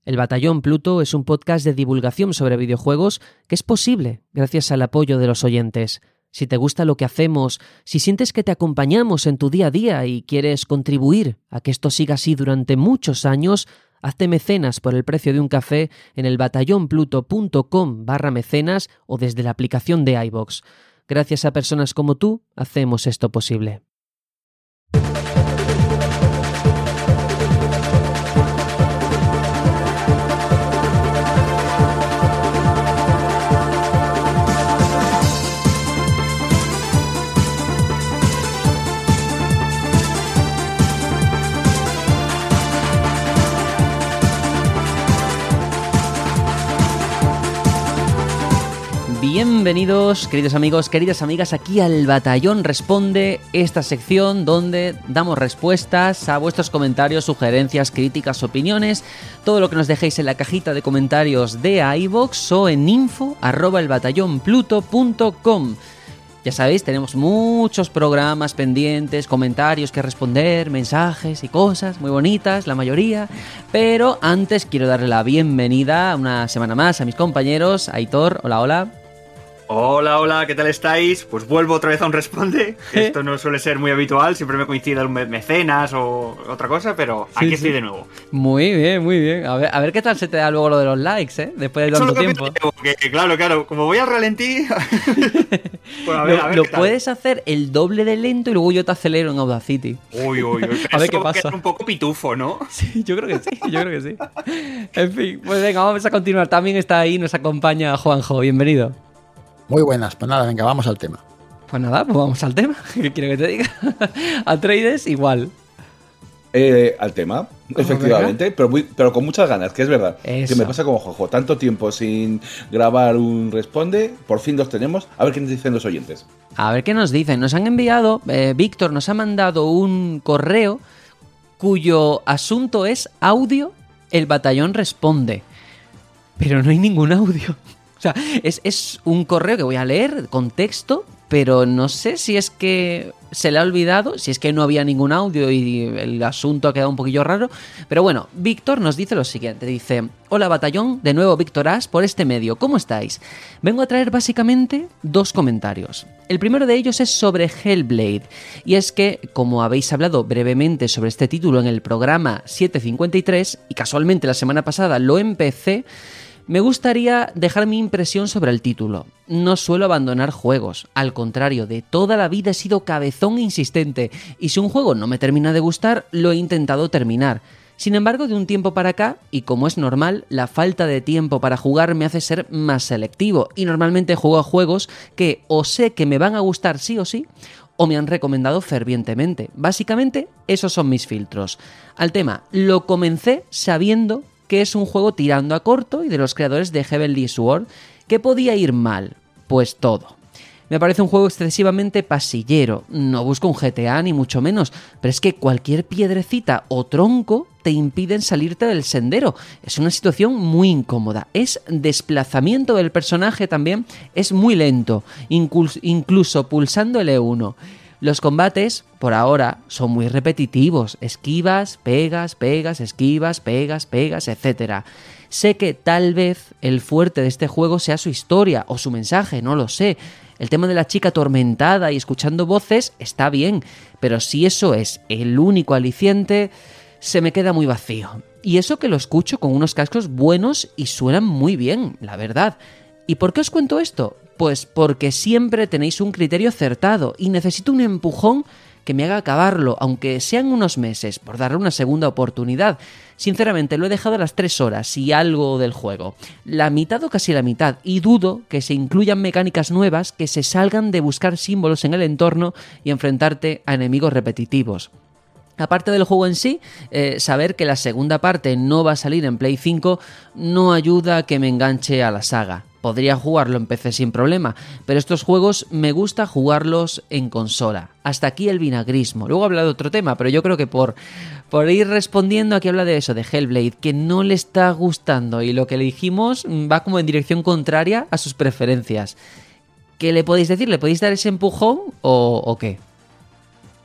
El Batallón Pluto es un podcast de divulgación sobre videojuegos que es posible gracias al apoyo de los oyentes. Si te gusta lo que hacemos, si sientes que te acompañamos en tu día a día y quieres contribuir a que esto siga así durante muchos años, hazte mecenas por el precio de un café en el batallonpluto.com/mecenas o desde la aplicación de iVoox. Gracias a personas como tú, hacemos esto posible. Bienvenidos, queridos amigos, queridas amigas, aquí al Batallón Responde, esta sección donde damos respuestas a vuestros comentarios, sugerencias, críticas, opiniones, todo lo que nos dejéis en la cajita de comentarios de iVoox o en info@elbatallonpluto.com. Ya sabéis, tenemos muchos programas pendientes, comentarios que responder, mensajes y cosas muy bonitas, la mayoría. Pero antes quiero darle la bienvenida una semana más a mis compañeros. Aitor, hola, hola. Hola, ¿qué tal estáis? Pues vuelvo otra vez a un Responde. Esto no suele ser muy habitual, siempre me coincide un mecenas o otra cosa, pero aquí estoy de nuevo. Muy bien, muy bien. A ver qué tal se te da luego lo de los likes, ¿eh? Después de tanto tiempo. Porque, claro, como voy al ralentí... pues a ver lo puedes hacer el doble de lento y luego yo te acelero en Audacity. Uy. A ver qué pasa. Un poco pitufo, ¿no? Sí, yo creo que sí. En fin, pues venga, vamos a continuar. También está ahí, nos acompaña Juanjo. Bienvenido. Muy buenas, pues nada, venga, vamos al tema. Pues nada, pues vamos al tema. ¿Qué quiero que te diga? Atreides, igual. Al tema, efectivamente, pero con muchas ganas, que es verdad. Eso. Que me pasa como Jojo, tanto tiempo sin grabar un Responde, por fin los tenemos. A ver qué nos dicen los oyentes. A ver qué nos dicen. Nos han enviado, Víctor nos ha mandado un correo cuyo asunto es audio, el Batallón Responde. Pero no hay ningún audio. O sea, es un correo que voy a leer con texto, pero no sé si es que se le ha olvidado, si es que no había ningún audio y el asunto ha quedado un poquillo raro. Pero bueno, Víctor nos dice lo siguiente, dice: hola Batallón, de nuevo Víctor As por este medio, ¿cómo estáis? Vengo a traer básicamente dos comentarios. El primero de ellos es sobre Hellblade, y es que, como habéis hablado brevemente sobre este título en el programa 753, y casualmente la semana pasada lo empecé, me gustaría dejar mi impresión sobre el título. No suelo abandonar juegos, al contrario, de toda la vida he sido cabezón e insistente, y si un juego no me termina de gustar, lo he intentado terminar. Sin embargo, de un tiempo para acá, y como es normal, la falta de tiempo para jugar me hace ser más selectivo, y normalmente juego a juegos que o sé que me van a gustar sí o sí, o me han recomendado fervientemente. Básicamente, esos son mis filtros. Al tema, lo comencé sabiendo que es un juego tirando a corto y de los creadores de Heavenly Sword. ¿Qué podía ir mal? Pues todo. Me parece un juego excesivamente pasillero, no busco un GTA ni mucho menos, pero es que cualquier piedrecita o tronco te impiden salirte del sendero. Es una situación muy incómoda, es desplazamiento del personaje también, es muy lento, incluso pulsando el E1. Los combates, por ahora, son muy repetitivos. Esquivas, pegas, esquivas, pegas, etc. Sé que tal vez el fuerte de este juego sea su historia o su mensaje, no lo sé. El tema de la chica atormentada y escuchando voces está bien, pero si eso es el único aliciente, se me queda muy vacío. Y eso que lo escucho con unos cascos buenos y suenan muy bien, la verdad. ¿Y por qué os cuento esto? Pues porque siempre tenéis un criterio acertado y necesito un empujón que me haga acabarlo, aunque sean unos meses, por darle una segunda oportunidad. Sinceramente, lo he dejado a las 3 horas y algo del juego. La mitad o casi la mitad, y dudo que se incluyan mecánicas nuevas que se salgan de buscar símbolos en el entorno y enfrentarte a enemigos repetitivos. Aparte del juego en sí, saber que la segunda parte no va a salir en Play 5 no ayuda a que me enganche a la saga. Podría jugarlo en PC sin problema, pero estos juegos me gusta jugarlos en consola. Hasta aquí el vinagrismo. Luego habla de otro tema, pero yo creo que por ir respondiendo, aquí habla de eso, de Hellblade, que no le está gustando y lo que le dijimos va como en dirección contraria a sus preferencias. ¿Qué le podéis decir? ¿Le podéis dar ese empujón o qué?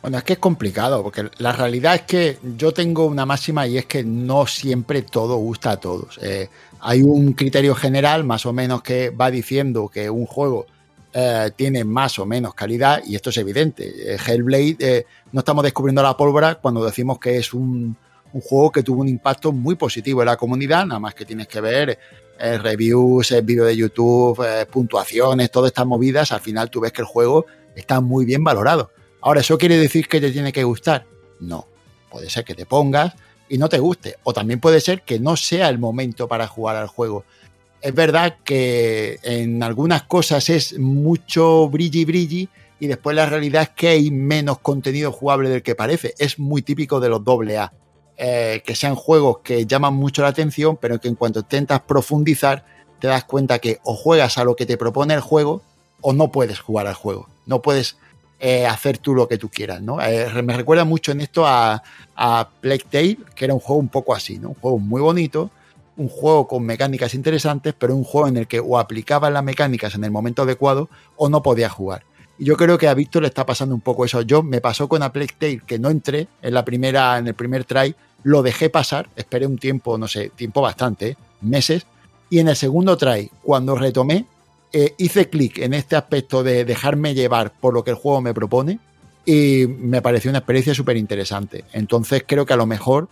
Bueno, es que es complicado, porque la realidad es que yo tengo una máxima y es que no siempre todo gusta a todos. Hay un criterio general más o menos que va diciendo que un juego tiene más o menos calidad, y esto es evidente. Hellblade, no estamos descubriendo la pólvora cuando decimos que es un juego que tuvo un impacto muy positivo en la comunidad, nada más que tienes que ver reviews, vídeos de YouTube, puntuaciones, todas estas movidas. Al final tú ves que el juego está muy bien valorado. Ahora, ¿eso quiere decir que te tiene que gustar? No. Puede ser que te pongas y no te guste. O también puede ser que no sea el momento para jugar al juego. Es verdad que en algunas cosas es mucho brilli y después la realidad es que hay menos contenido jugable del que parece. Es muy típico de los AA. Que sean juegos que llaman mucho la atención, pero que en cuanto intentas profundizar te das cuenta que o juegas a lo que te propone el juego o no puedes jugar al juego. No puedes hacer tú lo que tú quieras, ¿no? Me recuerda mucho en esto a Plague Tale, que era un juego un poco así, ¿no? Un juego muy bonito, un juego con mecánicas interesantes, pero un juego en el que o aplicabas las mecánicas en el momento adecuado o no podías jugar. Y yo creo que a Víctor le está pasando un poco eso. Yo me pasó con A Plague Tale, que no entré en el primer try, lo dejé pasar, esperé un tiempo, no sé, tiempo bastante, meses, y en el segundo try, cuando retomé, hice clic en este aspecto de dejarme llevar por lo que el juego me propone y me pareció una experiencia súper interesante. Entonces creo que a lo mejor,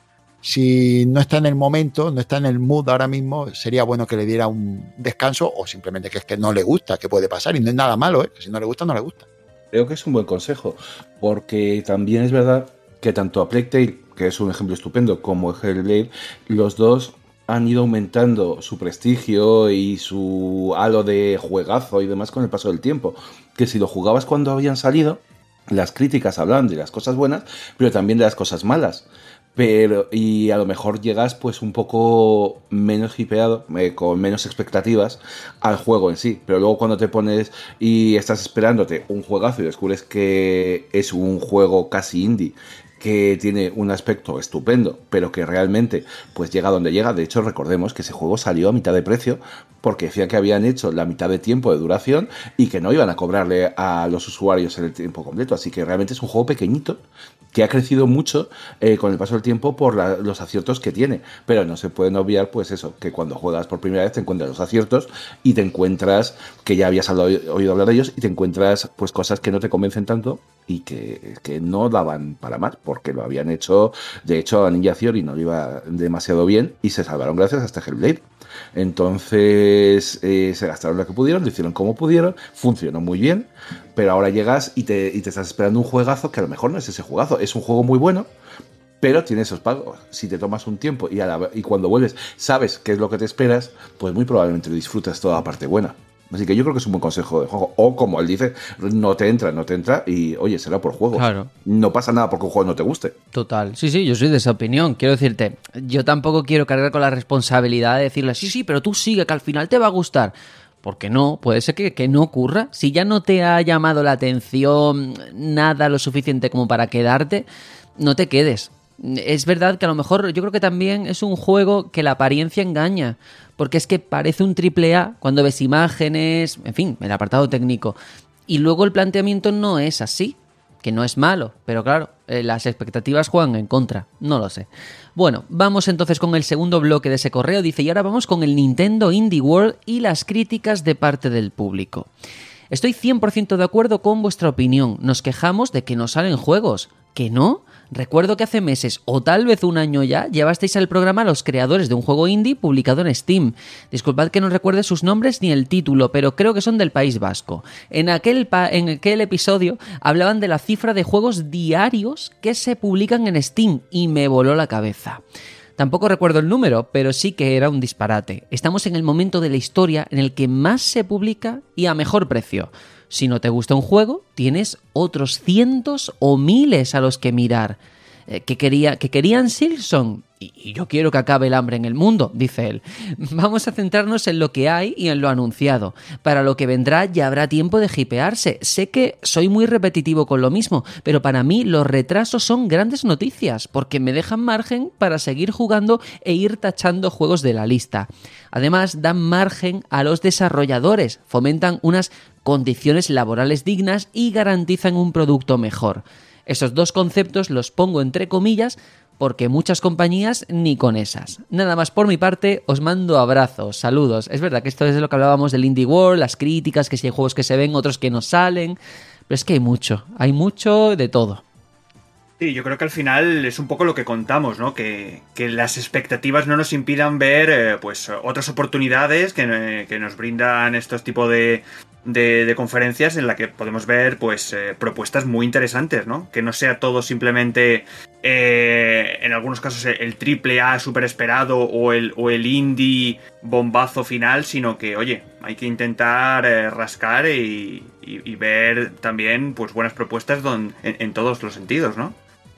si no está en el momento, no está en el mood ahora mismo, sería bueno que le diera un descanso, o simplemente que es que no le gusta, que puede pasar, y no es nada malo, que si no le gusta, no le gusta. Creo que es un buen consejo, porque también es verdad que tanto a Plague Tale, que es un ejemplo estupendo, como Hellblade, los dos han ido aumentando su prestigio y su halo de juegazo y demás con el paso del tiempo. Que si lo jugabas cuando habían salido, las críticas hablan de las cosas buenas, pero también de las cosas malas. Y a lo mejor llegas pues un poco menos hipeado, con menos expectativas al juego en sí. Pero luego cuando te pones y estás esperándote un juegazo y descubres que es un juego casi indie, que tiene un aspecto estupendo, pero que realmente pues llega donde llega. De hecho, recordemos que ese juego salió a mitad de precio porque decían que habían hecho la mitad de tiempo de duración y que no iban a cobrarle a los usuarios el tiempo completo. Así que realmente es un juego pequeñito que ha crecido mucho con el paso del tiempo por los aciertos que tiene. Pero no se pueden obviar, pues eso, que cuando juegas por primera vez te encuentras los aciertos y te encuentras que ya habías oído hablar de ellos y te encuentras pues cosas que no te convencen tanto y que no daban para más, porque lo habían hecho, de hecho a Ninja Theory no le iba demasiado bien y se salvaron gracias a este Hellblade. Entonces se gastaron lo que pudieron, lo hicieron como pudieron, funcionó muy bien, pero ahora llegas y te estás esperando un juegazo que a lo mejor no es ese juegazo, es un juego muy bueno, pero tiene esos pagos. Si te tomas un tiempo y cuando vuelves sabes qué es lo que te esperas, pues muy probablemente disfrutas toda la parte buena. Así que yo creo que es un buen consejo de juego. O como él dice, no te entra y oye, será por juego. Claro. No pasa nada porque un juego no te guste. Total. Sí, yo soy de esa opinión. Quiero decirte, yo tampoco quiero cargar con la responsabilidad de decirle, sí, pero tú sigue, que al final te va a gustar. Porque no, puede ser que no ocurra. Si ya no te ha llamado la atención nada lo suficiente como para quedarte, no te quedes. Es verdad que a lo mejor yo creo que también es un juego que la apariencia engaña, porque es que parece un AAA cuando ves imágenes, en fin, el apartado técnico, y luego el planteamiento no es así, que no es malo, pero claro, las expectativas juegan en contra, no lo sé. Bueno, vamos entonces con el segundo bloque de ese correo, dice, y ahora vamos con el Nintendo Indie World y las críticas de parte del público. Estoy 100% de acuerdo con vuestra opinión, nos quejamos de que no salen juegos, ¿que no? Recuerdo que hace meses, o tal vez un año ya, llevasteis al programa a los creadores de un juego indie publicado en Steam. Disculpad que no recuerde sus nombres ni el título, pero creo que son del País Vasco. En aquel episodio hablaban de la cifra de juegos diarios que se publican en Steam y me voló la cabeza. Tampoco recuerdo el número, pero sí que era un disparate. Estamos en el momento de la historia en el que más se publica y a mejor precio. Si no te gusta un juego, tienes otros cientos o miles a los que mirar. ¿Que querían Silksong? Y yo quiero que acabe el hambre en el mundo, dice él. Vamos a centrarnos en lo que hay y en lo anunciado. Para lo que vendrá ya habrá tiempo de hipearse. Sé que soy muy repetitivo con lo mismo, pero para mí los retrasos son grandes noticias, porque me dejan margen para seguir jugando e ir tachando juegos de la lista. Además, dan margen a los desarrolladores, fomentan unas condiciones laborales dignas y garantizan un producto mejor. Esos dos conceptos los pongo entre comillas porque muchas compañías ni con esas. Nada más por mi parte, os mando abrazos, saludos. Es verdad que esto es de lo que hablábamos del Indie World, las críticas, que si hay juegos que se ven, otros que no salen, pero es que hay mucho de todo. Sí, yo creo que al final es un poco lo que contamos, ¿no? Que las expectativas no nos impidan ver pues otras oportunidades que nos brindan estos tipos de conferencias en la que podemos ver pues propuestas muy interesantes, ¿no? Que no sea todo simplemente en algunos casos el triple A súper esperado o el indie bombazo final, sino que, oye, hay que intentar rascar y ver también pues buenas propuestas en todos los sentidos, ¿no?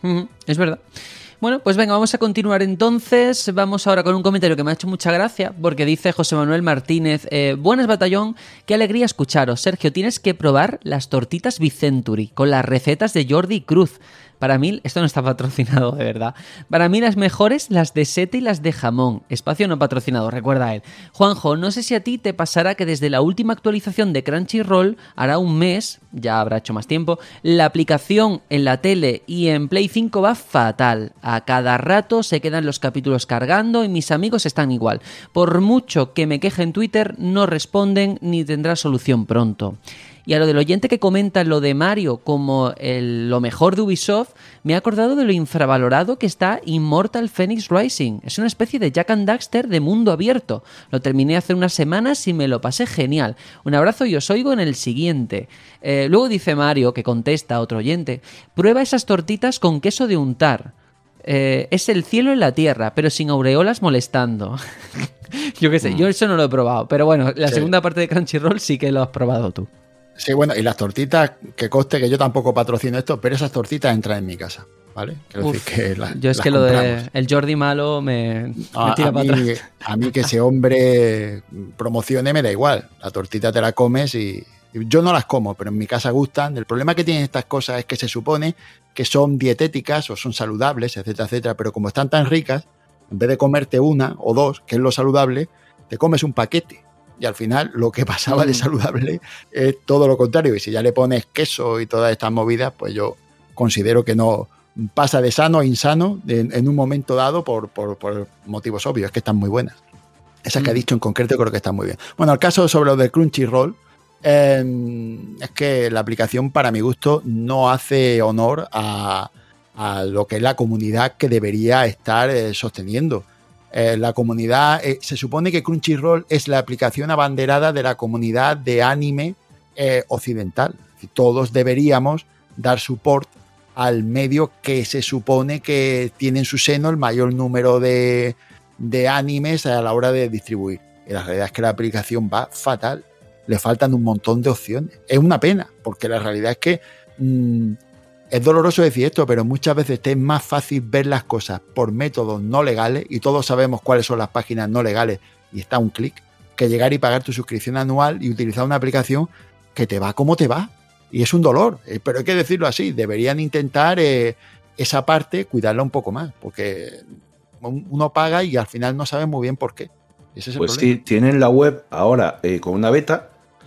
Es verdad. Bueno, pues venga, vamos a continuar entonces. Vamos ahora con un comentario que me ha hecho mucha gracia, porque dice José Manuel Martínez: buenas, batallón, qué alegría escucharos. Sergio, tienes que probar las tortitas Vicenturi con las recetas de Jordi Cruz. Para mí, esto no está patrocinado de verdad. Para mí las mejores, las de seta y las de jamón. Espacio no patrocinado, recuerda él. Juanjo, no sé si a ti te pasará que desde la última actualización de Crunchyroll, hará un mes, ya habrá hecho más tiempo, la aplicación en la tele y en Play 5 va fatal. A cada rato se quedan los capítulos cargando y mis amigos están igual. Por mucho que me queje en Twitter, no responden ni tendrá solución pronto. Y a lo del oyente que comenta lo de Mario como lo mejor de Ubisoft, me he acordado de lo infravalorado que está Immortal Phoenix Rising. Es una especie de Jak and Daxter de mundo abierto. Lo terminé hace unas semanas y me lo pasé genial. Un abrazo y os oigo en el siguiente. Luego dice Mario, que contesta a otro oyente: prueba esas tortitas con queso de untar. Es el cielo y la tierra, pero sin aureolas molestando. Yo qué sé, yo eso no lo he probado. Pero bueno, la segunda parte de Crunchyroll sí que lo has probado tú. Sí, bueno, y las tortitas, que conste que yo tampoco patrocino esto, pero esas tortitas entran en mi casa, ¿vale? Quiero decir que yo es que lo de el Jordi malo me tira para atrás. A mí que ese hombre promocione me da igual. La tortita te la comes y yo no las como, pero en mi casa gustan. El problema que tienen estas cosas es que se supone que son dietéticas o son saludables, etcétera, etcétera, pero como están tan ricas, en vez de comerte una o dos, que es lo saludable, te comes un paquete. Y al final lo que pasaba de saludable es todo lo contrario. Y si ya le pones queso y todas estas movidas, pues yo considero que no pasa de sano a insano en un momento dado por motivos obvios. Es que están muy buenas. Esas que ha dicho en concreto creo que están muy bien. Bueno, el caso sobre lo de Crunchyroll, es que la aplicación, para mi gusto, no hace honor a lo que es la comunidad que debería estar sosteniendo. La comunidad, se supone que Crunchyroll es la aplicación abanderada de la comunidad de anime occidental. Todos deberíamos dar support al medio que se supone que tiene en su seno el mayor número de animes a la hora de distribuir. Y la realidad es que la aplicación va fatal. Le faltan un montón de opciones. Es una pena, porque la realidad es que es doloroso decir esto, pero muchas veces te es más fácil ver las cosas por métodos no legales, y todos sabemos cuáles son las páginas no legales, y está a un clic, que llegar y pagar tu suscripción anual y utilizar una aplicación que te va como te va. Y es un dolor, pero hay que decirlo así, deberían intentar esa parte cuidarla un poco más, porque uno paga y al final no sabe muy bien por qué. Ese es el problema. Sí, tienen la web ahora con una beta,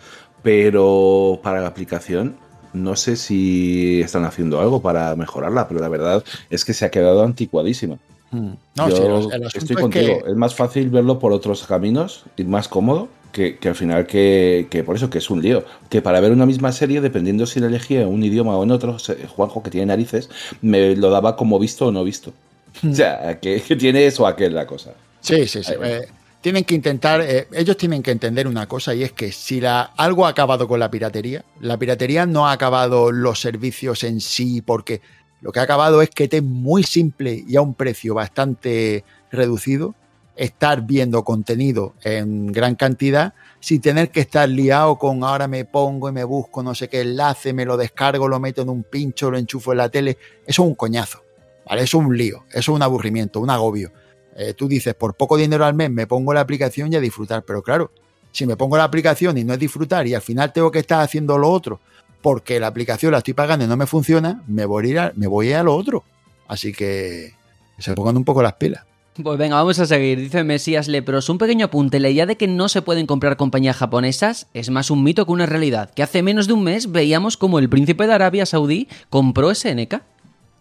pero para la aplicación no sé si están haciendo algo para mejorarla, pero la verdad es que se ha quedado anticuadísima. No, yo sí, estoy contigo. Es más fácil verlo por otros caminos y más cómodo que al final que por eso, que es un lío. Que para ver una misma serie, dependiendo si la elegía en un idioma o en otro, Juanjo, que tiene narices, me lo daba como visto o no visto. O sea, que tiene eso aquel la cosa. Sí. Tienen que intentar, ellos tienen que entender una cosa, y es que si algo ha acabado con la piratería no ha acabado los servicios en sí, porque lo que ha acabado es que te es muy simple y a un precio bastante reducido estar viendo contenido en gran cantidad sin tener que estar liado con ahora me pongo y me busco no sé qué enlace, me lo descargo, lo meto en un pincho, lo enchufo en la tele. Eso es un coñazo, ¿vale? Eso es un lío, eso es un aburrimiento, un agobio. Tú dices, por poco dinero al mes me pongo la aplicación y a disfrutar, pero claro, si me pongo la aplicación y no es disfrutar y al final tengo que estar haciendo lo otro porque la aplicación la estoy pagando y no me funciona, me voy a lo otro. Así que se pongan un poco las pilas. Pues venga, vamos a seguir. Dice Mesías Lepros: un pequeño apunte, la idea de que no se pueden comprar compañías japonesas es más un mito que una realidad, que hace menos de un mes veíamos como el príncipe de Arabia Saudí compró SNK.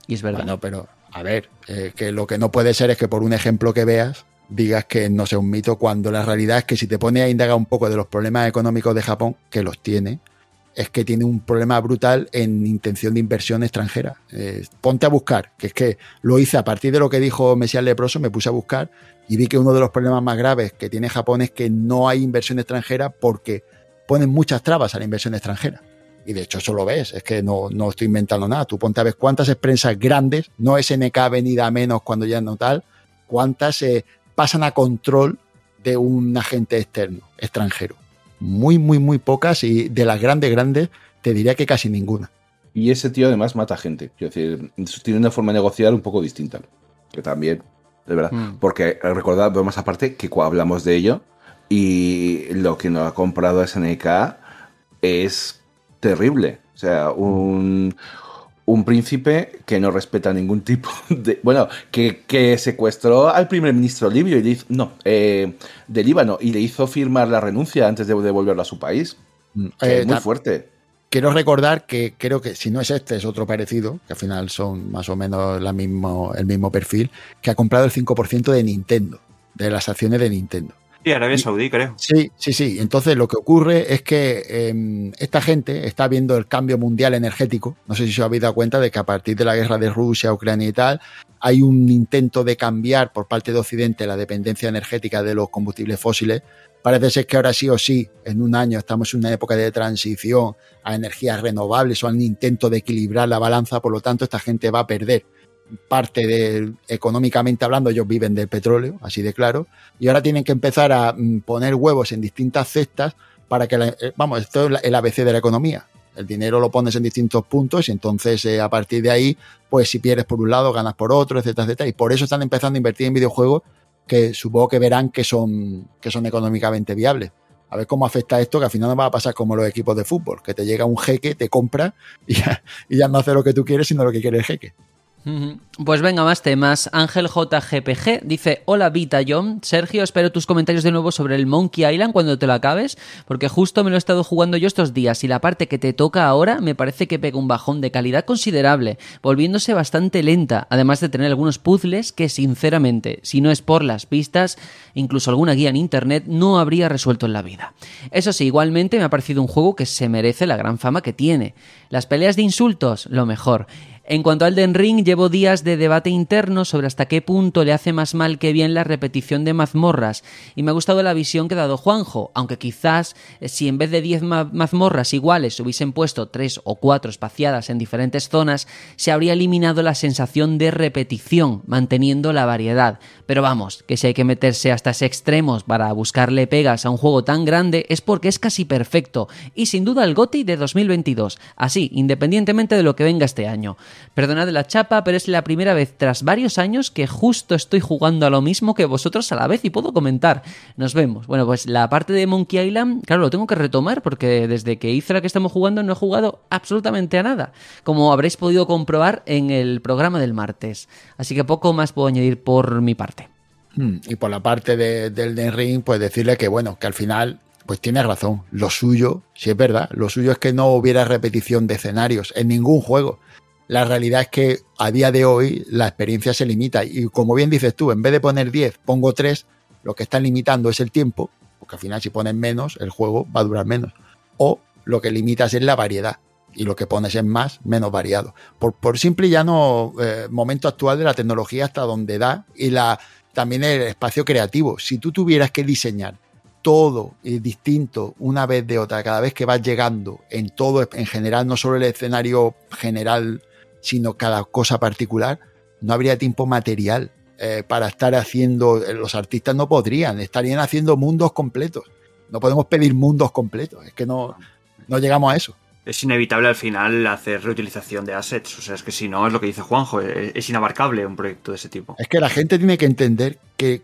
Y es verdad. Bueno, pero a ver, que lo que no puede ser es que por un ejemplo que veas digas que no sea un mito, cuando la realidad es que si te pones a indagar un poco de los problemas económicos de Japón, que los tiene, es que tiene un problema brutal en intención de inversión extranjera. Ponte a buscar, que es que lo hice a partir de lo que dijo Mesías Leproso, me puse a buscar y vi que uno de los problemas más graves que tiene Japón es que no hay inversión extranjera porque ponen muchas trabas a la inversión extranjera. Y de hecho eso lo ves, es que no estoy inventando nada. Tú ponte a ver cuántas empresas grandes, no SNK Avenida menos cuando ya no tal, cuántas pasan a control de un agente externo, extranjero. Muy, muy, muy pocas, y de las grandes, te diría que casi ninguna. Y ese tío además mata gente. Quiero decir, tiene una forma de negociar un poco distinta. Que también, de verdad. Porque recordad, más aparte, que cuando hablamos de ello, y lo que nos ha comprado SNK es terrible. O sea, un príncipe que no respeta ningún tipo de... Bueno, que secuestró al primer ministro libio y le hizo, de Líbano, y le hizo firmar la renuncia antes de devolverlo a su país. Es muy fuerte. Quiero recordar que creo que si no es este, es otro parecido, que al final son más o menos el mismo perfil, que ha comprado el 5% de Nintendo, de las acciones de Nintendo. Sí, Arabia Saudí, creo. Sí. Entonces lo que ocurre es que esta gente está viendo el cambio mundial energético. No sé si os habéis dado cuenta de que a partir de la guerra de Rusia, Ucrania y tal, hay un intento de cambiar por parte de Occidente la dependencia energética de los combustibles fósiles. Parece ser que ahora sí o sí, en un año, estamos en una época de transición a energías renovables o a un intento de equilibrar la balanza. Por lo tanto, esta gente va a perder parte de, económicamente hablando, ellos viven del petróleo, así de claro, y ahora tienen que empezar a poner huevos en distintas cestas para que, esto es el ABC de la economía. El dinero lo pones en distintos puntos y entonces a partir de ahí, pues si pierdes por un lado, ganas por otro, etcétera, etcétera. Y por eso están empezando a invertir en videojuegos que supongo que verán que son económicamente viables. A ver cómo afecta esto, que al final no va a pasar como los equipos de fútbol, que te llega un jeque, te compra y ya no hace lo que tú quieres, sino lo que quiere el jeque. Pues venga, más temas. Ángel JGPG dice: hola Vita John, Sergio, espero tus comentarios de nuevo sobre el Monkey Island cuando te lo acabes, porque justo me lo he estado jugando yo estos días y la parte que te toca ahora me parece que pega un bajón de calidad considerable, volviéndose bastante lenta, además de tener algunos puzzles que sinceramente, si no es por las pistas, incluso alguna guía en internet, no habría resuelto en la vida. Eso sí, igualmente me ha parecido un juego que se merece la gran fama que tiene. Las peleas de insultos, lo mejor. En cuanto al Elden Ring, llevo días de debate interno sobre hasta qué punto le hace más mal que bien la repetición de mazmorras, y me ha gustado la visión que ha dado Juanjo, aunque quizás si en vez de 10 mazmorras iguales hubiesen puesto 3 o 4 espaciadas en diferentes zonas, se habría eliminado la sensación de repetición, manteniendo la variedad. Pero vamos, que si hay que meterse hasta ese extremos para buscarle pegas a un juego tan grande es porque es casi perfecto, y sin duda el GOTY de 2022, así, independientemente de lo que venga este año. Perdonad la chapa, pero es la primera vez tras varios años que justo estoy jugando a lo mismo que vosotros a la vez y puedo comentar. Nos vemos. Bueno, pues la parte de Monkey Island, claro, lo tengo que retomar porque desde que hice la que estamos jugando no he jugado absolutamente a nada, como habréis podido comprobar en el programa del martes. Así que poco más puedo añadir por mi parte. Y por la parte del Elden Ring, pues decirle que bueno, que al final pues tiene razón. Lo suyo, si es verdad, lo suyo es que no hubiera repetición de escenarios en ningún juego. La realidad es que a día de hoy la experiencia se limita y como bien dices tú, en vez de poner 10, pongo 3, lo que están limitando es el tiempo, porque al final si pones menos, el juego va a durar menos. O lo que limitas es la variedad y lo que pones es más, menos variado. Por simple y llano momento actual de la tecnología hasta donde da y también el espacio creativo. Si tú tuvieras que diseñar todo distinto una vez de otra, cada vez que vas llegando en todo, en general, no solo el escenario general, sino cada cosa particular, no habría tiempo material para estar haciendo, los artistas no podrían, estarían haciendo mundos completos. No podemos pedir mundos completos, es que no llegamos a eso. Es inevitable al final hacer reutilización de assets, o sea, es que si no, es lo que dice Juanjo, es inabarcable un proyecto de ese tipo. Es que la gente tiene que entender que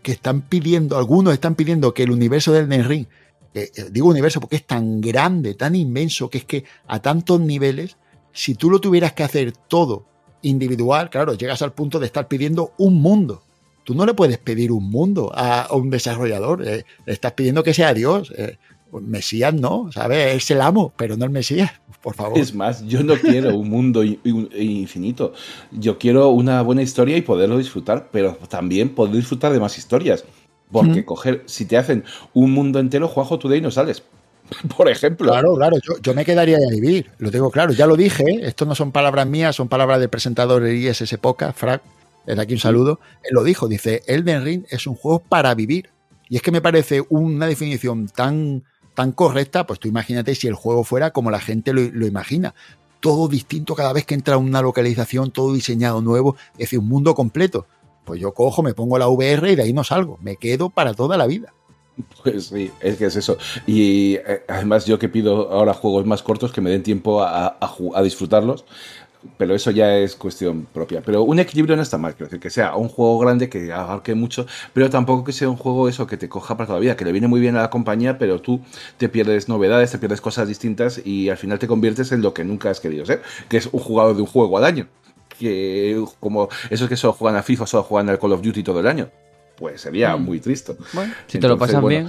algunos están pidiendo que el universo del Elden Ring, digo universo porque es tan grande, tan inmenso, que es que a tantos niveles, si tú lo tuvieras que hacer todo individual, claro, llegas al punto de estar pidiendo un mundo. Tú no le puedes pedir un mundo a un desarrollador, le estás pidiendo que sea Dios. Mesías no, ¿sabes? Es el amo, pero no el Mesías, por favor. Es más, yo no quiero un mundo infinito. Yo quiero una buena historia y poderlo disfrutar, pero también poder disfrutar de más historias. Porque si te hacen un mundo entero, Juanjo, tú de ahí no sales. Por ejemplo. Claro, yo me quedaría a vivir, lo tengo claro, ya lo dije, esto no son palabras mías, son palabras del presentador de ISS Podcast, Frank, desde aquí un saludo, él lo dijo, dice, Elden Ring es un juego para vivir, y es que me parece una definición tan correcta, pues tú imagínate si el juego fuera como la gente lo imagina, todo distinto cada vez que entra a una localización, todo diseñado nuevo, es decir, un mundo completo, pues yo cojo, me pongo la VR y de ahí no salgo, me quedo para toda la vida. Pues sí, es que es eso. Y además yo que pido ahora juegos más cortos que me den tiempo a disfrutarlos, pero eso ya es cuestión propia. Pero un equilibrio no está mal, quiero decir, que sea un juego grande que abarque mucho, pero tampoco que sea un juego eso que te coja para toda la vida, que le viene muy bien a la compañía, pero tú te pierdes novedades, te pierdes cosas distintas y al final te conviertes en lo que nunca has querido ser, que es un jugador de un juego al año. Que como esos que solo juegan a FIFA, solo juegan al Call of Duty todo el año. Pues sería muy triste. Bueno, si te lo pasas bien.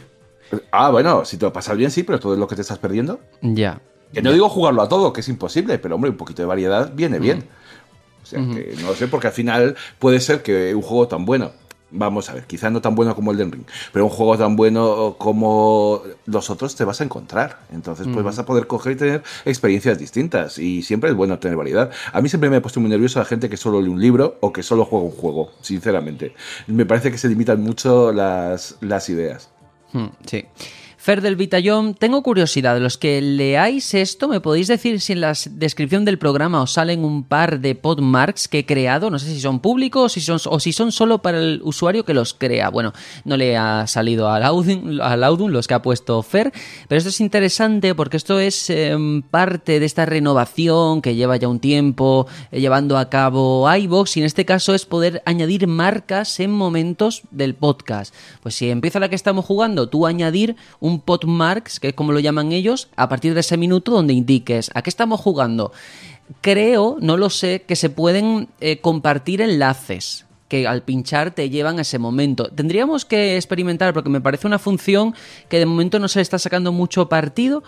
Bueno, si te lo pasas bien, sí, pero todo es lo que te estás perdiendo. Ya. Que no digo jugarlo a todo, que es imposible, pero hombre, un poquito de variedad viene bien. O sea, que no lo sé, porque al final puede ser que un juego tan bueno, vamos a ver, quizás no tan bueno como el Elden Ring, pero un juego tan bueno como los otros te vas a encontrar. Entonces, pues vas a poder coger y tener experiencias distintas. Y siempre es bueno tener variedad. A mí siempre me ha puesto muy nervioso la gente que solo lee un libro o que solo juega un juego, sinceramente. Me parece que se limitan mucho las ideas. Sí. Fer del Vitallón, tengo curiosidad, los que leáis esto, ¿me podéis decir si en la descripción del programa os salen un par de podmarks que he creado? No sé si son públicos o si son solo para el usuario que los crea. Bueno, no le ha salido al Audun los que ha puesto Fer, pero esto es interesante porque esto es parte de esta renovación que lleva ya un tiempo llevando a cabo iVoox, y en este caso es poder añadir marcas en momentos del podcast. Pues si empieza la que estamos jugando, tú añadir un podmarks, que es como lo llaman ellos, a partir de ese minuto donde indiques ¿a qué estamos jugando? Creo, no lo sé, que se pueden compartir enlaces que al pinchar te llevan a ese momento. Tendríamos que experimentar porque me parece una función que de momento no se le está sacando mucho partido,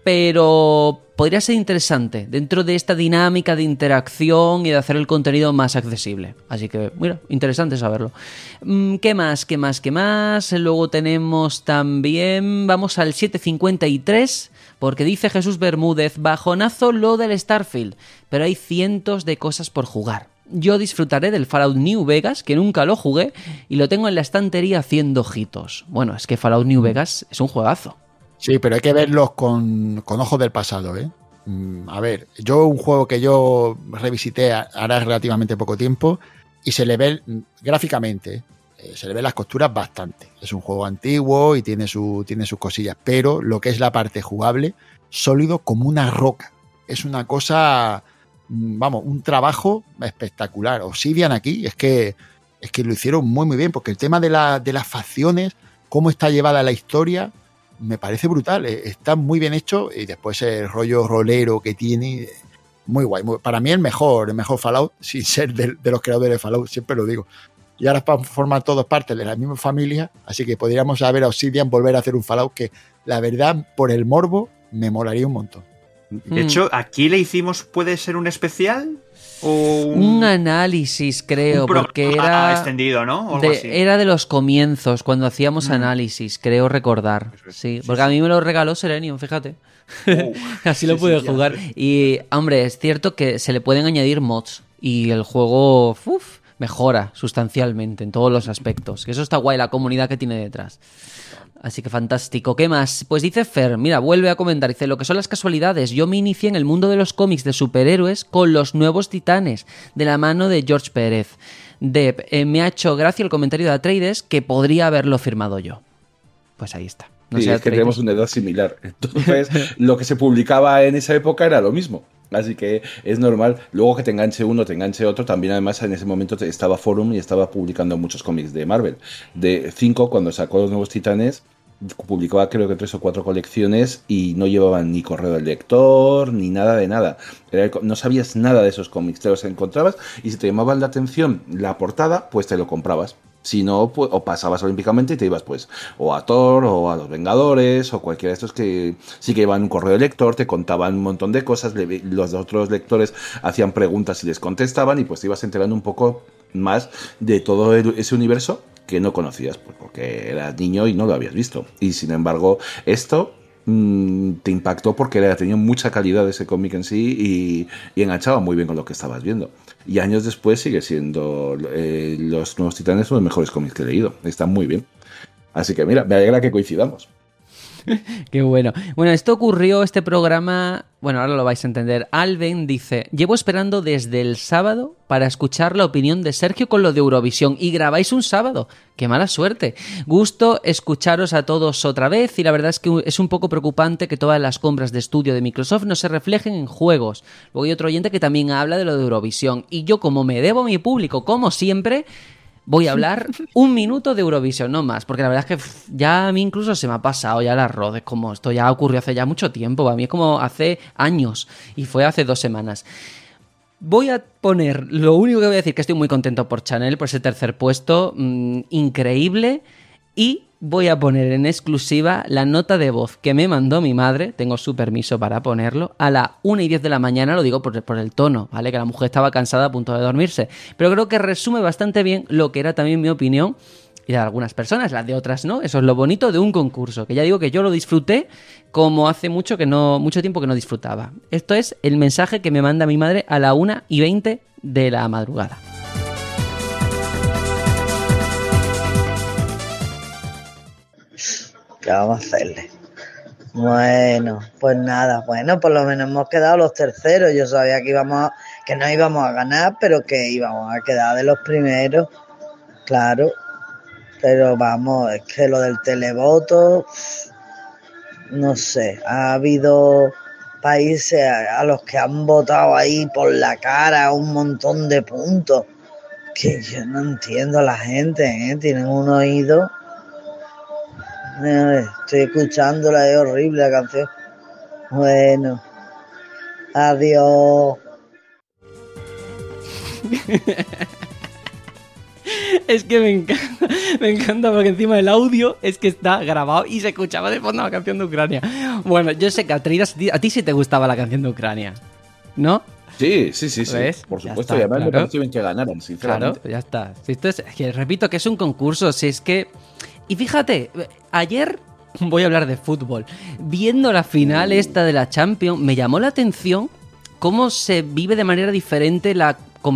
pero podría ser interesante dentro de esta dinámica de interacción y de hacer el contenido más accesible. Así que, mira, interesante saberlo. ¿Qué más? Luego tenemos también, vamos al 753, porque dice Jesús Bermúdez, bajonazo lo del Starfield, pero hay cientos de cosas por jugar. Yo disfrutaré del Fallout New Vegas, que nunca lo jugué, y lo tengo en la estantería haciendo ojitos. Bueno, es que Fallout New Vegas es un juegazo. Sí, pero hay que verlos con ojos del pasado, ¿eh? A ver, un juego que yo revisité hará relativamente poco tiempo y se le ve gráficamente, se le ven las costuras bastante. Es un juego antiguo y tiene sus cosillas, pero lo que es la parte jugable, sólido como una roca. Es una cosa, vamos, un trabajo espectacular. Obsidian aquí es que lo hicieron muy muy bien, porque el tema de las facciones, cómo está llevada la historia, me parece brutal, está muy bien hecho, y después el rollo rolero que tiene, muy guay. Para mí el mejor Fallout, sin ser de los creadores de Fallout, siempre lo digo. Y ahora forman todos parte de la misma familia, así que podríamos ver a Obsidian volver a hacer un Fallout que, la verdad, por el morbo, me molaría un montón. De hecho, aquí le hicimos, ¿puede ser un especial? O un análisis, creo, porque era extendido, ¿no? Algo así. Era de los comienzos, cuando hacíamos análisis, creo recordar. Sí, porque a mí me lo regaló Serenium, fíjate. Así lo pude jugar. Y, hombre, es cierto que se le pueden añadir mods y el juego mejora sustancialmente en todos los aspectos. Que eso está guay, la comunidad que tiene detrás. Así que fantástico. ¿Qué más? Pues dice Fer, mira, vuelve a comentar, dice, lo que son las casualidades. Yo me inicié en el mundo de los cómics de superhéroes con Los Nuevos Titanes, de la mano de George Pérez. Me ha hecho gracia el comentario de Atreides, que podría haberlo firmado yo. Pues ahí está. No sí, sé, es que tenemos una edad similar. Entonces, lo que se publicaba en esa época era lo mismo. Así que es normal. Luego que te enganche uno, te enganche otro. También, además, en ese momento estaba Forum y estaba publicando muchos cómics de Marvel. De 5, cuando sacó Los Nuevos Titanes, publicaba creo que 3 o 4 colecciones y no llevaban ni correo del lector, ni nada de nada. No sabías nada de esos cómics. Te los encontrabas y si te llamaban la atención la portada, pues te lo comprabas. Si no, pues, o pasabas olímpicamente y te ibas pues o a Thor o a los Vengadores o cualquiera de estos que sí que llevaban un correo de lector, te contaban un montón de cosas, los otros lectores hacían preguntas y les contestaban y pues te ibas enterando un poco más de todo ese universo que no conocías, pues, porque eras niño y no lo habías visto. Y sin embargo, esto te impactó porque tenía mucha calidad ese cómic en sí y enganchaba muy bien con lo que estabas viendo. Y años después sigue siendo Los Nuevos Titanes uno de los mejores cómics que he leído. Están muy bien. Así que mira, me alegra que coincidamos. Qué bueno. Bueno, esto ocurrió, este programa, bueno, ahora lo vais a entender. Alben dice, llevo esperando desde el sábado para escuchar la opinión de Sergio con lo de Eurovisión y grabáis un sábado. ¡Qué mala suerte! Gusto escucharos a todos otra vez y la verdad es que es un poco preocupante que todas las compras de estudio de Microsoft no se reflejen en juegos. Luego hay otro oyente que también habla de lo de Eurovisión y yo, como me debo a mi público, como siempre, voy a hablar un minuto de Eurovisión, no más, porque la verdad es que ya a mí incluso se me ha pasado ya el arroz, es como esto ya ocurrió hace ya mucho tiempo, a mí es como hace años y fue hace 2 semanas. Voy a poner, lo único que voy a decir, que estoy muy contento por Chanel, por ese tercer puesto, increíble, y voy a poner en exclusiva la nota de voz que me mandó mi madre, tengo su permiso para ponerlo, a las 1:10 de la mañana, lo digo por el tono, ¿vale? Que la mujer estaba cansada a punto de dormirse, pero creo que resume bastante bien lo que era también mi opinión, y de algunas personas, las de otras no. Eso es lo bonito de un concurso, que ya digo que yo lo disfruté como hace mucho tiempo que no disfrutaba. Esto es el mensaje que me manda mi madre a la 1:20 de la madrugada. ¿Qué vamos a hacerle? Bueno, pues nada, bueno, por lo menos hemos quedado los terceros. Yo sabía que no íbamos a ganar, pero que íbamos a quedar de los primeros, claro. Pero vamos, es que lo del televoto, no sé, ha habido países a los que han votado ahí por la cara un montón de puntos, que yo no entiendo a la gente, ¿eh? Tienen un oído. Estoy escuchándola, es horrible la canción. Bueno, adiós. Es que me encanta porque encima el audio es que está grabado y se escuchaba de fondo la canción de Ucrania. Bueno, yo sé que a ti sí te gustaba la canción de Ucrania, ¿no? Sí. ¿Ves? Por Ya supuesto, está, y además claro. me pareció bien que ganaran, sinceramente. Claro, ya está. Si esto es que repito que es un concurso, si es que... Y fíjate, ayer voy a hablar de fútbol. Viendo la final esta de la Champions, me llamó la atención cómo se vive de manera diferente la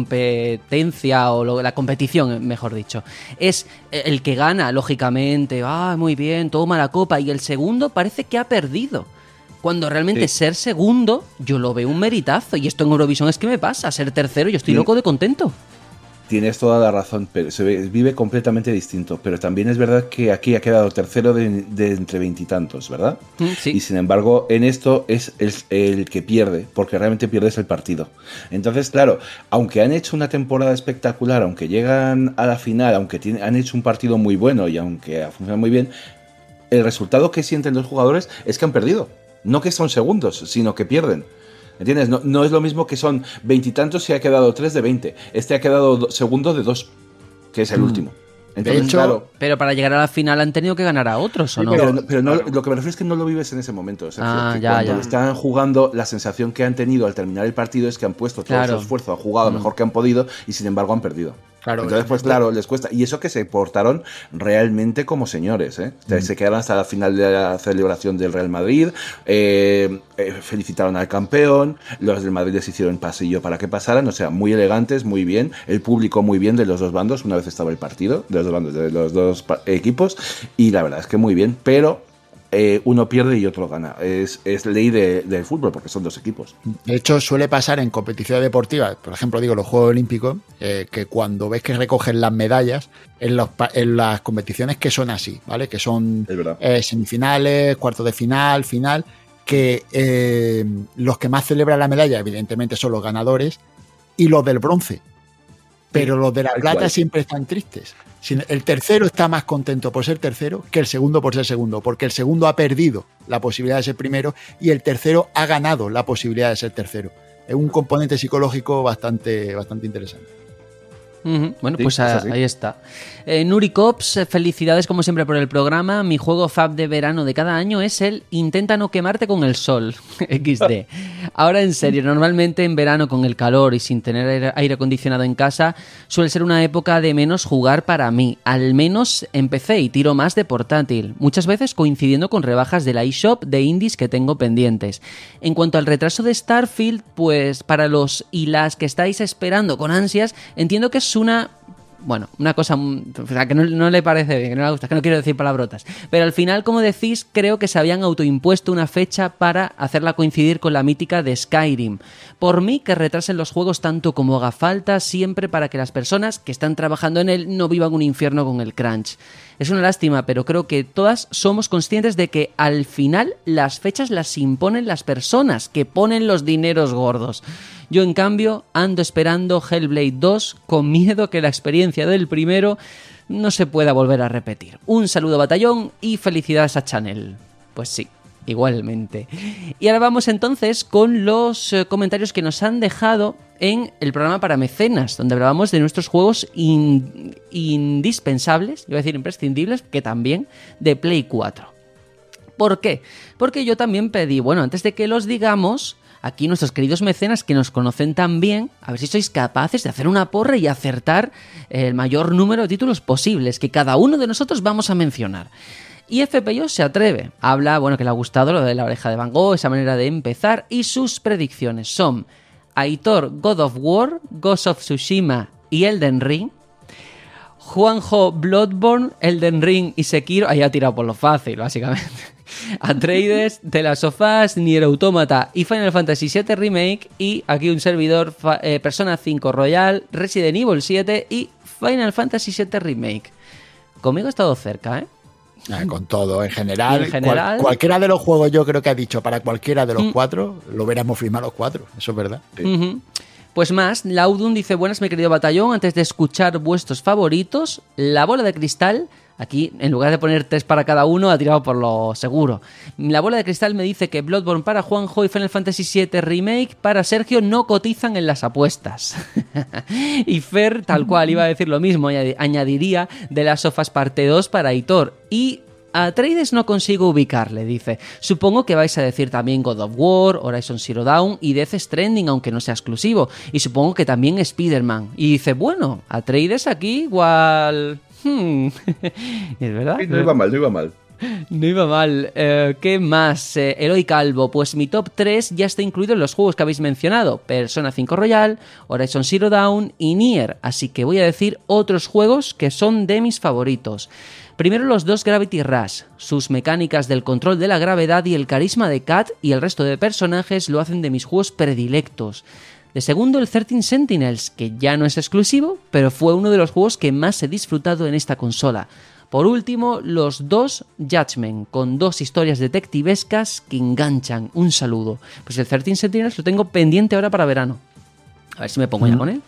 competencia o la competición, mejor dicho. Es el que gana, lógicamente, muy bien, toma la copa, y el segundo parece que ha perdido. Cuando realmente ser segundo, yo lo veo un meritazo. Y esto en Eurovisión es que me pasa, ser tercero, yo estoy loco de contento. Tienes toda la razón, pero vive completamente distinto. Pero también es verdad que aquí ha quedado tercero de entre 20 y tantos, ¿verdad? Sí. Y sin embargo, en esto es el que pierde, porque realmente pierdes el partido. Entonces, claro, aunque han hecho una temporada espectacular, aunque llegan a la final, aunque han hecho un partido muy bueno y aunque ha funcionado muy bien, el resultado que sienten los jugadores es que han perdido. No que son segundos, sino que pierden. ¿Entiendes? No es lo mismo que son 20 y tantos y ha quedado 3 de 20. Este ha quedado segundo de 2, que es el último. Entonces, de hecho, claro, pero para llegar a la final han tenido que ganar a otros, ¿o no? pero no, lo que me refiero es que no lo vives en ese momento. Sergio, que ya. cuando están jugando, la sensación que han tenido al terminar el partido es que han puesto todo su esfuerzo, han jugado lo mejor que han podido y sin embargo han perdido. Claro, entonces, pues claro, les cuesta. Y eso que se portaron realmente como señores, ¿eh? Se quedaron hasta la final de la celebración del Real Madrid, felicitaron al campeón, los del Madrid les hicieron pasillo para que pasaran, o sea, muy elegantes, muy bien, el público muy bien de los dos bandos, una vez estaba el partido, de los dos bandos, de los dos equipos, y la verdad es que muy bien, pero uno pierde y otro gana. Es ley del fútbol porque son dos equipos. De hecho, suele pasar en competiciones deportivas, por ejemplo, los Juegos Olímpicos, que cuando ves que recogen las medallas en las competiciones que son así, ¿vale? Que son semifinales, cuartos de final, que los que más celebran la medalla, evidentemente, son los ganadores y los del bronce. Pero los de la plata siempre están tristes. El tercero está más contento por ser tercero que el segundo por ser segundo, porque el segundo ha perdido la posibilidad de ser primero y el tercero ha ganado la posibilidad de ser tercero. Es un componente psicológico bastante interesante. Bueno, pues ahí está. Nuri Cops, felicidades como siempre por el programa. Mi juego fab de verano de cada año es el Intenta no quemarte con el sol. XD. Ahora en serio, normalmente en verano con el calor y sin tener aire acondicionado en casa suele ser una época de menos jugar para mí. Al menos en PC y tiro más de portátil. Muchas veces coincidiendo con rebajas del iShop de indies que tengo pendientes. En cuanto al retraso de Starfield, pues para los y las que estáis esperando con ansias, entiendo que es una cosa que no le parece bien, que no le gusta, que no quiero decir palabrotas. Pero al final, como decís, creo que se habían autoimpuesto una fecha para hacerla coincidir con la mítica de Skyrim. Por mí, que retrasen los juegos tanto como haga falta, siempre para que las personas que están trabajando en él no vivan un infierno con el crunch. Es una lástima, pero creo que todas somos conscientes de que al final las fechas las imponen las personas que ponen los dineros gordos. Yo, en cambio, ando esperando Hellblade 2 con miedo que la experiencia del primero no se pueda volver a repetir. Un saludo, batallón, y felicidades a Channel. Pues sí, igualmente. Y ahora vamos entonces con los comentarios que nos han dejado en el programa para mecenas, donde hablábamos de nuestros juegos indispensables, iba a decir imprescindibles, que también, de Play 4. ¿Por qué? Porque yo también pedí, antes de que los digamos, aquí nuestros queridos mecenas que nos conocen tan bien, a ver si sois capaces de hacer una porra y acertar el mayor número de títulos posibles que cada uno de nosotros vamos a mencionar. Y FPIO se atreve, habla, que le ha gustado lo de la oreja de Van Gogh, esa manera de empezar, y sus predicciones son Aitor, God of War, Ghost of Tsushima y Elden Ring. Juanjo, Bloodborne, Elden Ring y Sekiro. Ahí ha tirado por lo fácil, básicamente. Atreides, The Last of Us, Nier Automata y Final Fantasy VII Remake. Y aquí un servidor, Persona 5 Royal, Resident Evil 7 y Final Fantasy VII Remake. Conmigo he estado cerca, ¿eh? Con todo, en general, cualquiera de los juegos yo creo que ha dicho para cualquiera de los cuatro, lo hubiéramos firmado los cuatro, eso es verdad. Sí. Pues más, Laudun dice, buenas mi querido batallón, antes de escuchar vuestros favoritos, la bola de cristal, aquí en lugar de poner 3 para cada uno, ha tirado por lo seguro. La bola de cristal me dice que Bloodborne para Juanjo y Final Fantasy VII Remake para Sergio no cotizan en las apuestas. Y Fer, tal cual, iba a decir lo mismo, añadiría The Last of Us Parte 2 para Aitor. Y a Atreides no consigo ubicarle, dice. Supongo que vais a decir también God of War, Horizon Zero Dawn y Death Stranding, aunque no sea exclusivo. Y supongo que también Spider-Man. Y dice, Atreides aquí igual... ¿Es verdad? No iba mal. No iba mal. ¿Qué más? Eloy Calvo, pues mi top 3 ya está incluido en los juegos que habéis mencionado. Persona 5 Royal, Horizon Zero Dawn y Nier. Así que voy a decir otros juegos que son de mis favoritos. Primero los dos Gravity Rush. Sus mecánicas del control de la gravedad y el carisma de Kat y el resto de personajes lo hacen de mis juegos predilectos. De segundo, el 13 Sentinels, que ya no es exclusivo, pero fue uno de los juegos que más he disfrutado en esta consola. Por último, los dos Judgment, con 2 historias detectivescas que enganchan. Un saludo. Pues el 13 Sentinels lo tengo pendiente ahora para verano. A ver si me pongo ya con él.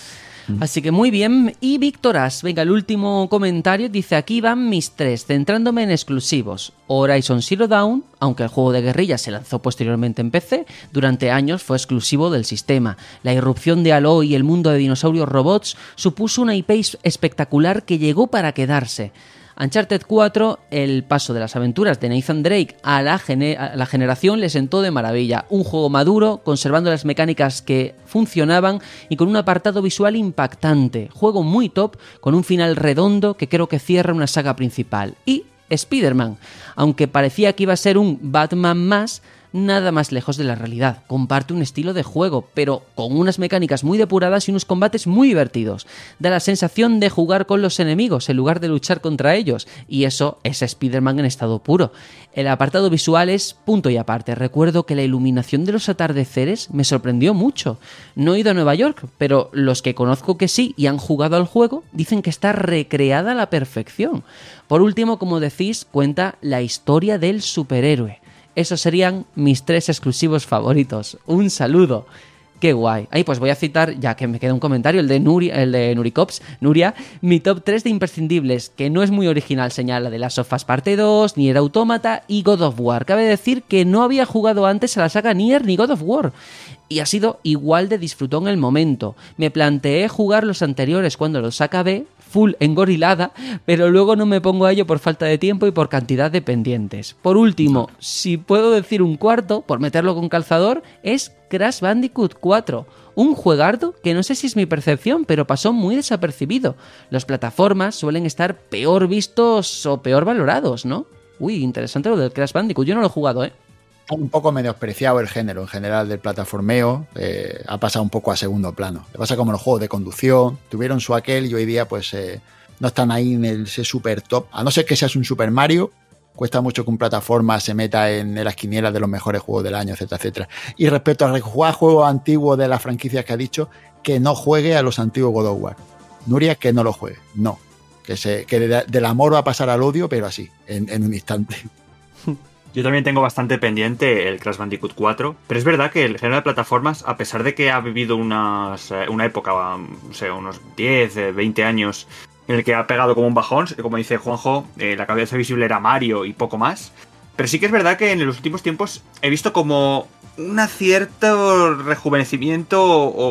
Así que muy bien. Y Víctoras, venga, el último comentario, dice, aquí van mis 3, centrándome en exclusivos. Horizon Zero Dawn, aunque el juego de guerrilla se lanzó posteriormente en PC, durante años fue exclusivo del sistema. La irrupción de Aloy y el mundo de dinosaurios robots supuso una IP espectacular que llegó para quedarse. Uncharted 4, el paso de las aventuras de Nathan Drake a la generación le sentó de maravilla. Un juego maduro, conservando las mecánicas que funcionaban y con un apartado visual impactante. Juego muy top, con un final redondo que creo que cierra una saga principal. Y Spider-Man, aunque parecía que iba a ser un Batman más, nada más lejos de la realidad. Comparte un estilo de juego, pero con unas mecánicas muy depuradas y unos combates muy divertidos. Da la sensación de jugar con los enemigos en lugar de luchar contra ellos, y eso es Spider-Man en estado puro. El apartado visual es punto y aparte. Recuerdo que la iluminación de los atardeceres me sorprendió mucho. No he ido a Nueva York, pero los que conozco que sí y han jugado al juego dicen que está recreada a la perfección. Por último, como decís, cuenta la historia del superhéroe. Esos serían mis 3 exclusivos favoritos. Un saludo. Qué guay. Ahí pues voy a citar, ya que me queda un comentario, el de Nuricops, Nuria, mi top 3 de imprescindibles, que no es muy original, señala de Last of Us Parte 2, Nier Automata y God of War. Cabe decir que no había jugado antes a la saga Nier ni God of War, y ha sido igual de disfrutón el momento. Me planteé jugar los anteriores cuando los acabé, full engorilada, pero luego no me pongo a ello por falta de tiempo y por cantidad de pendientes. Por último, si puedo decir un cuarto, por meterlo con calzador, es Crash Bandicoot 4. Un juegardo que no sé si es mi percepción, pero pasó muy desapercibido. Las plataformas suelen estar peor vistos o peor valorados, ¿no? Uy, interesante lo del Crash Bandicoot. Yo no lo he jugado, ¿eh? Un poco menospreciado el género en general del plataformeo, ha pasado un poco a segundo plano. Le pasa como los juegos de conducción, tuvieron su aquel y hoy día pues no están ahí en ese super top. A no ser que seas un Super Mario, cuesta mucho que un plataforma se meta en las quinielas de los mejores juegos del año, etcétera, etcétera. Y respecto a jugar juegos antiguos de las franquicias que ha dicho, que no juegue a los antiguos God of War. Nuria, que no lo juegue, no. Que del amor va a pasar al odio, pero así, en un instante. Yo también tengo bastante pendiente el Crash Bandicoot 4, pero es verdad que el género de plataformas, a pesar de que ha vivido una época, no sé, unos 10, 20 años, en el que ha pegado como un bajón, como dice Juanjo, la cabeza visible era Mario y poco más, pero sí que es verdad que en los últimos tiempos he visto como un cierto rejuvenecimiento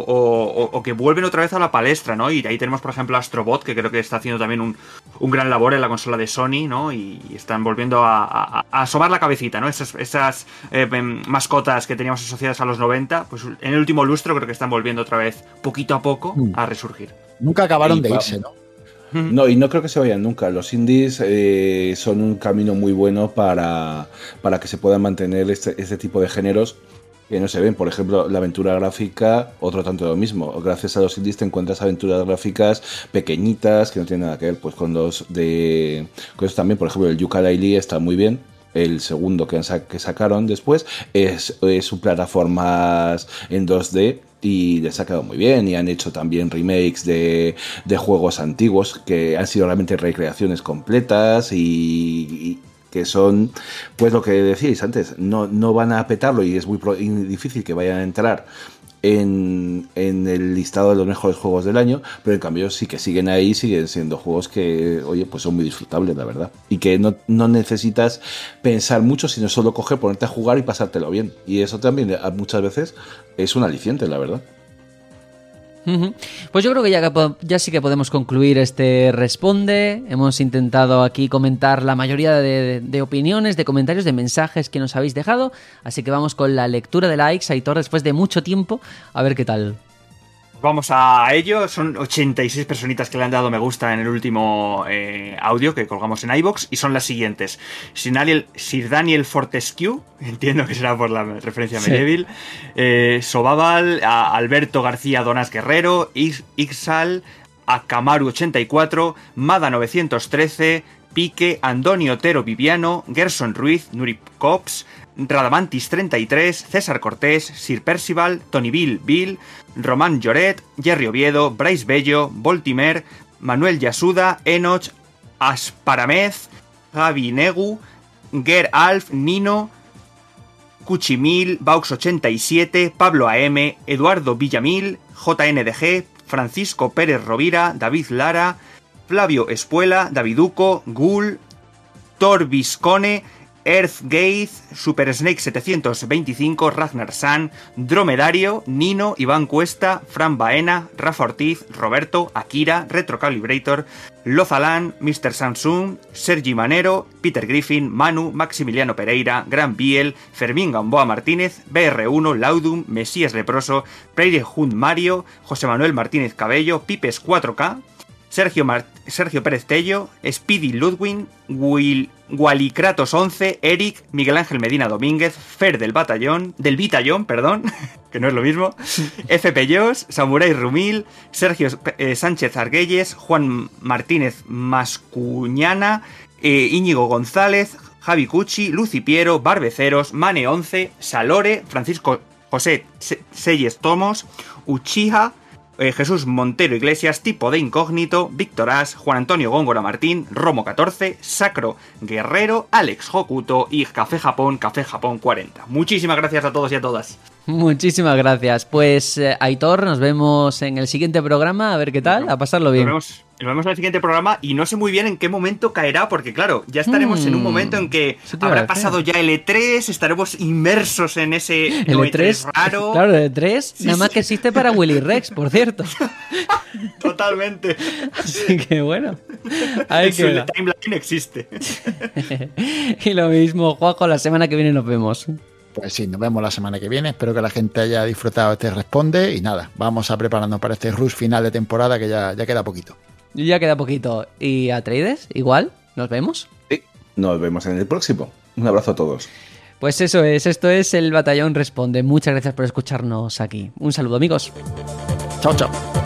o que vuelven otra vez a la palestra, ¿no? Y ahí tenemos, por ejemplo, Astrobot, que creo que está haciendo también un gran labor en la consola de Sony, ¿no? Y están volviendo a asomar la cabecita, ¿no? Esas mascotas que teníamos asociadas a los 90, pues en el último lustro creo que están volviendo otra vez, poquito a poco, a resurgir. Nunca acabaron de irse, ¿no? No, y no creo que se vayan nunca. Los indies son un camino muy bueno para que se puedan mantener este tipo de géneros que no se ven. Por ejemplo, la aventura gráfica, otro tanto de lo mismo. Gracias a los indies te encuentras aventuras gráficas pequeñitas que no tienen nada que ver pues con los de... Con eso también, por ejemplo, el Yooka-Laylee está muy bien. El segundo que sacaron después es un plataformas en 2D y les ha quedado muy bien, y han hecho también remakes de juegos antiguos que han sido realmente recreaciones completas y que son, pues lo que decíais antes, no van a petarlo y es muy difícil que vayan a entrar en el listado de los mejores juegos del año, pero en cambio sí que siguen ahí, siguen siendo juegos que, oye, pues son muy disfrutables, la verdad, y que no necesitas pensar mucho, sino solo coger, ponerte a jugar y pasártelo bien, y eso también muchas veces es un aliciente, la verdad. Pues yo creo que ya sí que podemos concluir este Responde. Hemos intentado aquí comentar la mayoría de opiniones, de comentarios, de mensajes que nos habéis dejado. Así que vamos con la lectura de likes, Aitor, después de mucho tiempo. A ver qué tal. Vamos a ello. Son 86 personitas que le han dado me gusta en el último audio que colgamos en iVoox, y son las siguientes: Sir Daniel Fortescue, entiendo que será por la referencia a Medieval, Sobabal, a Alberto García Donás Guerrero, Ixal, Akamaru 84, Mada 913, Pique, Andoni Otero Viviano, Gerson Ruiz, Nuri Cops, Radamantis 33, César Cortés, Sir Percival, Tony Bill, Román Lloret, Jerry Oviedo, Bryce Bello, Voltimer, Manuel Yasuda, Enoch, Asparamez, Javi Negu, Ger Alf, Nino, Cuchimil, Baux 87, Pablo AM, Eduardo Villamil, JNDG, Francisco Pérez Rovira, David Lara, Flavio Espuela, Daviduco, Gul, Thor Viscone, Earthgate, Super Snake 725, Ragnar San, Dromedario, Nino, Iván Cuesta, Fran Baena, Rafa Ortiz, Roberto, Akira, Retrocalibrator, Lozalán, Mr. Samsung, Sergi Manero, Peter Griffin, Manu, Maximiliano Pereira, Gran Biel, Fermín Gamboa Martínez, BR1, Laudum, Mesías Leproso, Preire Hunt Mario, José Manuel Martínez Cabello, Pipes 4K, Sergio Pérez Tello, Speedy Ludwin, Walicratos 11, Eric, Miguel Ángel Medina Domínguez, Fer del Vitallón, que no es lo mismo, FP Jos, Samurai Rumil, Sergio Sánchez Argüelles, Juan Martínez Mascuñana, Íñigo González, Javi Cucci, Lucy Piero, Barbeceros, Mane 11, Salore, Francisco José Selles Tomos, Uchiha, Jesús Montero Iglesias, Tipo de Incógnito, Víctor As, Juan Antonio Góngora Martín, Romo 14, Sacro Guerrero, Alex Hokuto y Café Japón 40. Muchísimas gracias a todos y a todas. Muchísimas gracias. Pues Aitor, nos vemos en el siguiente programa, a ver qué tal, a pasarlo bien. Nos vemos Nos vemos en el siguiente programa y no sé muy bien en qué momento caerá, porque claro, ya estaremos en un momento en que habrá pasado ya el E3, estaremos inmersos en ese el E3 raro. Claro, el E3 nada más que existe para Willy Rex, por cierto. Totalmente. Así que bueno, ahí queda. El timeline existe. Y lo mismo, Juanjo, la semana que viene nos vemos. Pues sí, nos vemos la semana que viene. Espero que la gente haya disfrutado este Responde. Y nada, vamos a prepararnos para este rush final de temporada que ya queda poquito. Ya queda poquito. ¿Y Atreides? Igual, ¿nos vemos? Sí, nos vemos en el próximo. Un abrazo a todos. Pues eso es, esto es El Batallón Responde. Muchas gracias por escucharnos aquí. Un saludo, amigos. Chao, chao.